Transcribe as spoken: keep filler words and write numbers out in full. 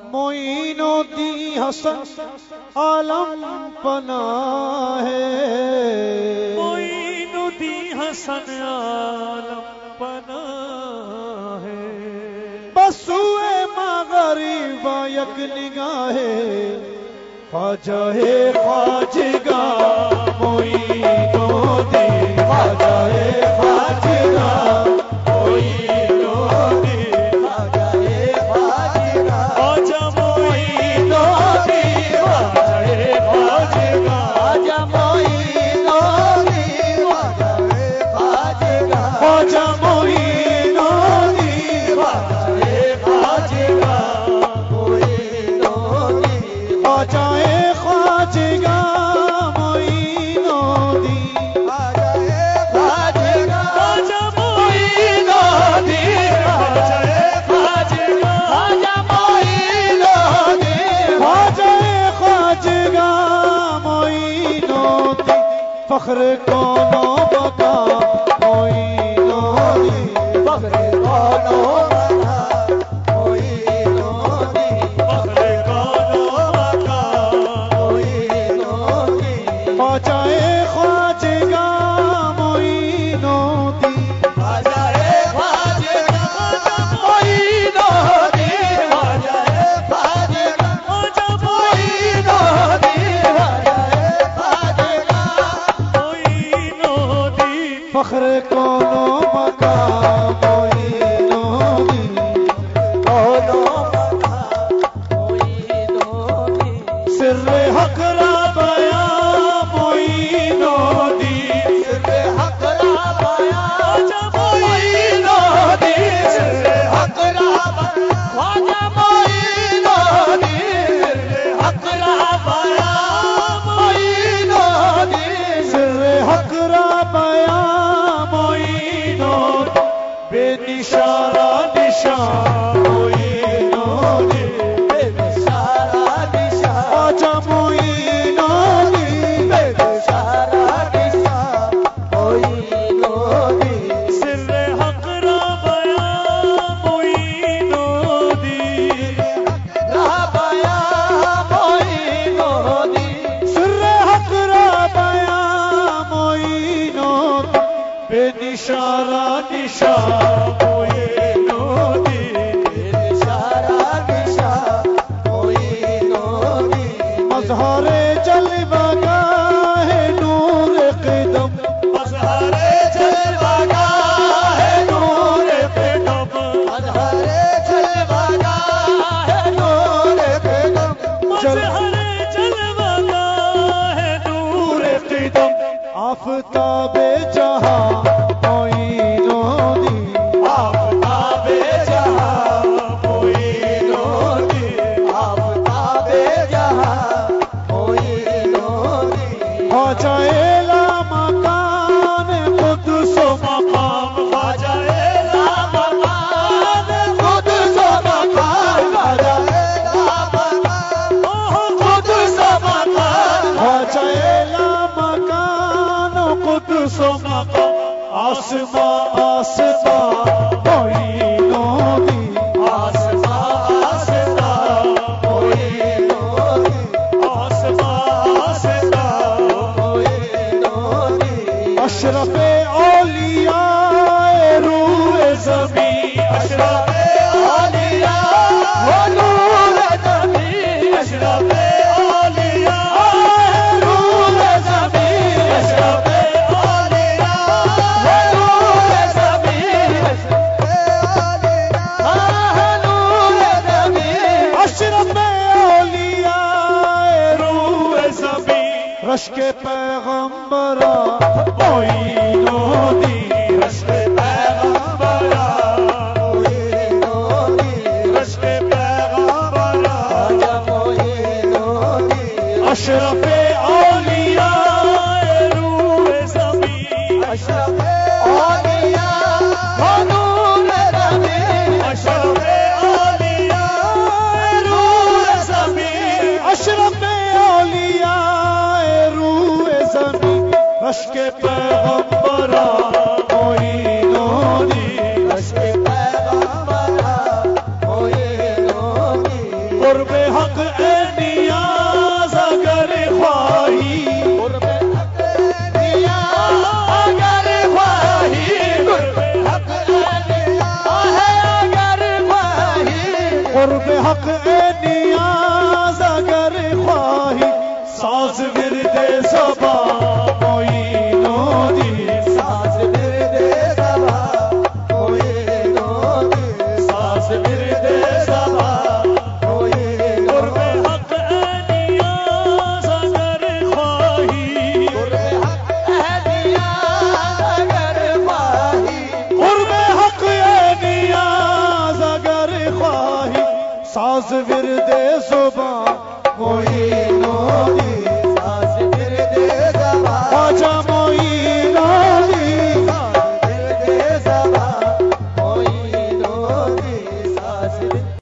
معین الدین حسن عالم پناہ ہے، معین الدین حسن عالم پناہ ہے، بسوئے مغرب یک نگاہ خواجہ خواجگاہ معین الدین، خواجہ خواجگاہ معین الدین، خواجہ معین الدین، خواجہ معین الدین، خواجہ معین الدین، خواجہ خواجگاہ معین الدین، خواجہ معین الدین، خواجہ خواجگاہ معین الدین، فخر کون و بقا معین الدین، فخر کون و خواجہ خواجگاہ معین الدین، فخر کون و مقام معین الدین، سر حق را بیان معین الدین، سر حق را بیان معین الدین، بے نشانہ نشان معین الدین، خواجہ معین الدین، سر حق را بیان معین الدین، سر حق را بیان معین الدین، بے نشانہ نشان معین الدین، مظہر جلوہ گاہ نور قدم، مظہر جلوہ گاہ نور قدم، مظہر جلوہ گاہ نور قدم، آفتاب جہاں معین الدین، آفتاب جہاں معین الدین، خواجہ لامکان قدس و مقام، خواجہ لامکان قدس و مقام، قدس و مقام، خواجہ لامکان قدس و مقام، آسمان آسمان معین الدین، آسمان آسمان معین الدین، آسمان آسمان اشرف اولیاء روح زمین، اشرف اولیاء و نور زمین، اشرف اولیاء نور زمین، اشرف اولیاء و نور زمین، نور زمین، اشرف اولیاء روح زمین، رشک پیغمبران معین الدین، رشک پیغمبران معین الدین، رشک پیغمبران معین الدین، اشرف اولیاء روح زمین، اشرف اولیاء و نور زمین، اشرف اولیاء نور زمین، اشرف اولیاء روح زمین، رشک پیغمبران معین الدین، رشک پیغمبران معین الدین، قرب حق اے نیاز اگر خواہی قرب حق نیاز اگر خواہی قرب حق نیاز اگر خواہی قرب حق اے نیاز اگر خواہی ساز ورد صبا معینوں دی ساز ورد صبا معینوں دی ساز ورد صبا قرب حق اے نیاز اگر خواہی قرب حق نیاز اگر خواہی قرب حق اے نیاز اگر خواہی ساز ورد صبا معینوں